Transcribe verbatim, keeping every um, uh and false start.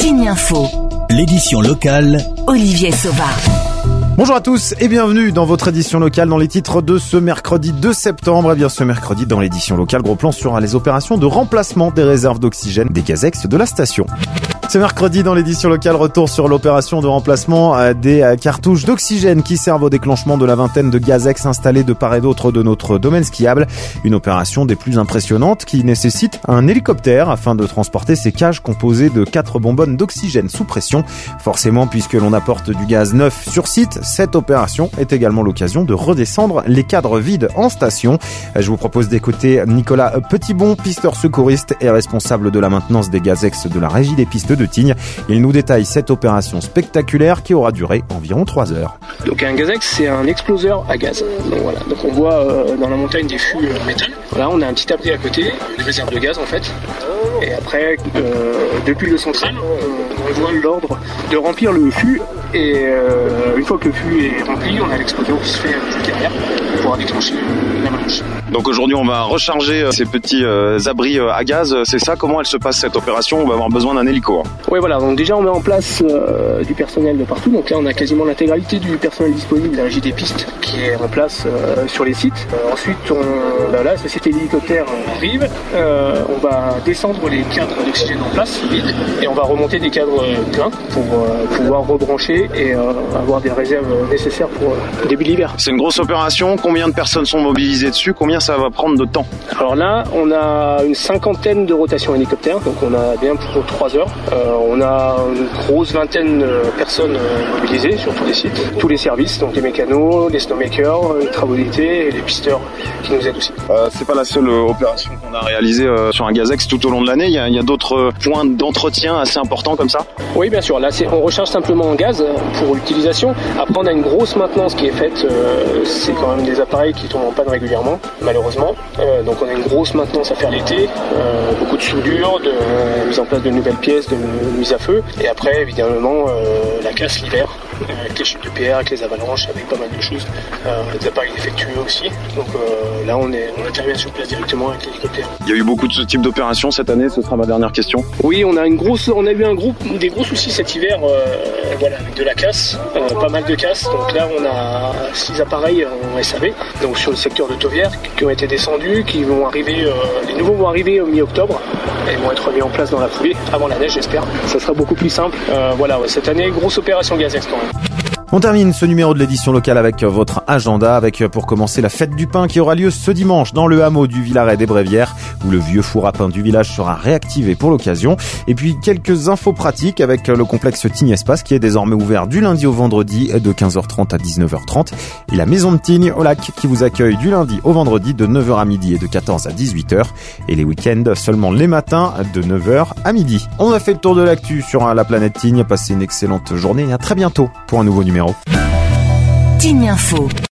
Tignes Info. L'édition locale. Olivier Sauva. Bonjour à tous et bienvenue dans votre édition locale dans les titres de ce mercredi deux septembre. Et bien ce mercredi dans l'édition locale, gros plan sur les opérations de remplacement des réserves d'oxygène des Gazex de la station. Ce mercredi dans l'édition locale, retour sur l'opération de remplacement des cartouches d'oxygène qui servent au déclenchement de la vingtaine de Gazex installés de part et d'autre de notre domaine skiable. Une opération des plus impressionnantes qui nécessite un hélicoptère afin de transporter ces cages composées de quatre bonbonnes d'oxygène sous pression. Forcément, puisque l'on apporte du gaz neuf sur site, cette opération est également l'occasion de redescendre les cadres vides en station. Je vous propose d'écouter Nicolas Petitbon, pisteur secouriste et responsable de la maintenance des Gazex de la régie des pistes de Tignes. Il nous détaille cette opération spectaculaire qui aura duré environ trois heures. Donc un Gazex, c'est un exploseur à gaz. Donc voilà, donc on voit euh, dans la montagne des fûts euh, métal. Voilà, on a un petit abri à côté, une réserve de gaz en fait. Et après, euh, depuis le central, on, on voit l'ordre de remplir le fût. Et euh, une fois que le fût est rempli, on a l'explosion qui se fait juste derrière pour pouvoir déclencher l'avalanche. Donc aujourd'hui, on va recharger ces petits euh, abris à gaz. C'est ça? Comment elle se passe cette opération? On va avoir besoin d'un hélico. Hein. Oui, voilà. Donc déjà, on met en place euh, du personnel de partout. Donc là, on a quasiment l'intégralité du personnel disponible de la régie des pistes qui est en place euh, sur les sites. Euh, ensuite, on, ben là, la société d'hélicoptère arrive. Euh, on va descendre les cadres d'oxygène en place vide et on va remonter des cadres pleins pour euh, pouvoir rebrancher et euh, avoir des réserves nécessaires pour euh, début de l'hiver. C'est une grosse opération. Combien de personnes sont mobilisées dessus? Combien ça va prendre de temps? Alors là, on a une cinquantaine de rotations hélicoptères, donc on a bien pour trois heures. Euh, on a une grosse vingtaine de personnes mobilisées sur tous les sites, tous les services, donc les mécanos, les snowmakers, les travaux d'été et les pisteurs qui nous aident aussi. Euh, c'est pas la seule opération qu'on a réalisée euh, sur un Gazex tout au long de l'année. Il y a, il y a d'autres points d'entretien assez importants comme ça? Oui, bien sûr. Là, c'est, on recharge simplement en gaz pour l'utilisation. Après, on a une grosse maintenance qui est faite. Euh, c'est quand même des appareils qui tombent en panne régulièrement, malheureusement. Euh, donc, on a une grosse maintenance à faire l'été. Euh, beaucoup de soudure, de euh, mise en place de nouvelles pièces, de euh, mise à feu. Et après, évidemment, euh, la casse l'hiver, avec les chutes de pierre, avec les avalanches, avec pas mal de choses. Euh, des appareils défectueux aussi. Donc euh, là, on, est, on intervient sur place directement avec l'hélicoptère. Il y a eu beaucoup de ce type d'opération cette année. Ce sera ma dernière question. Oui, on a une grosse, on a eu un gros, des gros soucis cet hiver. Euh, voilà, avec de la casse, euh, pas mal de casse. Donc là, on a six appareils en S A V, donc sur le secteur de Tovière, qui ont été descendus, qui vont arriver. Euh, les nouveaux vont arriver au mi-octobre et vont être mis en place dans la foulée avant la neige, j'espère. Ça sera beaucoup plus simple. Euh, voilà, ouais, cette année, grosse opération Gazex quand même. On termine ce numéro de l'édition locale avec votre agenda, avec pour commencer la fête du pain qui aura lieu ce dimanche dans le hameau du Villaret des Brévières, où le vieux four à pain du village sera réactivé pour l'occasion. Et puis quelques infos pratiques avec le complexe Tignes Espace qui est désormais ouvert du lundi au vendredi de quinze heures trente à dix-neuf heures trente, et la maison de Tignes au lac qui vous accueille du lundi au vendredi de neuf heures à midi et de quatorze à dix-huit heures, et les week-ends seulement les matins de neuf heures à midi. On a fait le tour de l'actu sur la planète Tignes. Passez une excellente journée et à très bientôt pour un nouveau numéro. Tignes Info.